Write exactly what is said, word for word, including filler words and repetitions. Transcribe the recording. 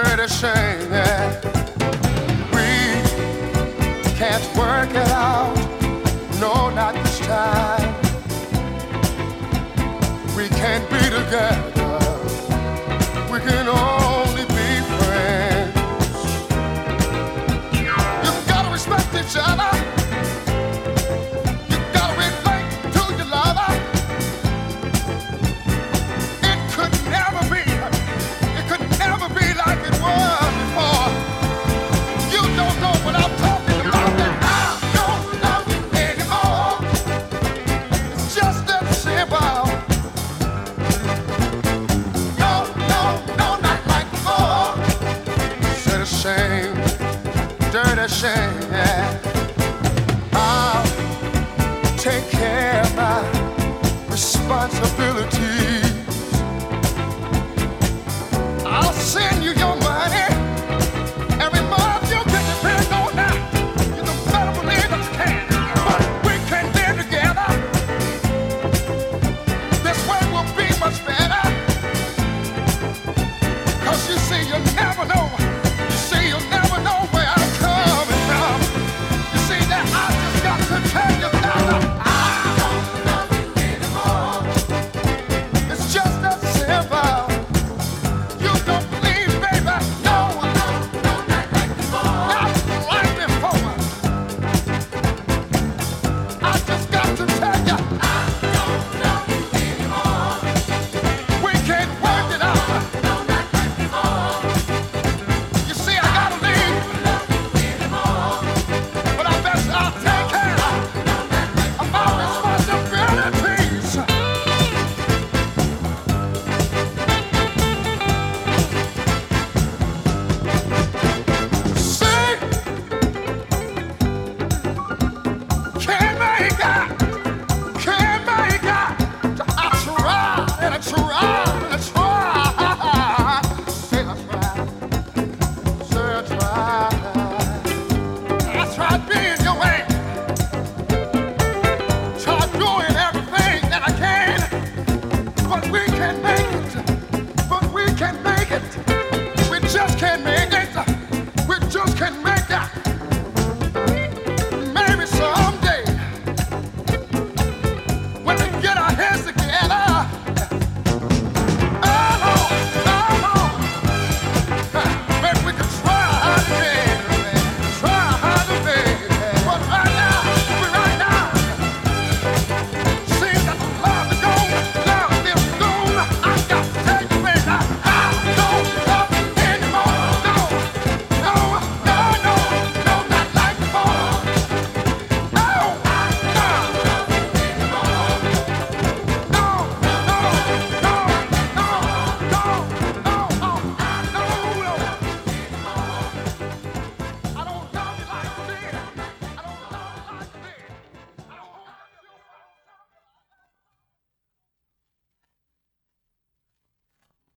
dirty shame, yeah. We can't work it out, no, not this time. We can't be together, we can only be friends. You've gotta respect each other, you gotta relate to your lover. It could never be, it could never be like it was before. You don't know what I'm talking about, and I don't love you anymore. It's just that simple. No, no, no, not like before. Said a shame, dirty shame, yeah.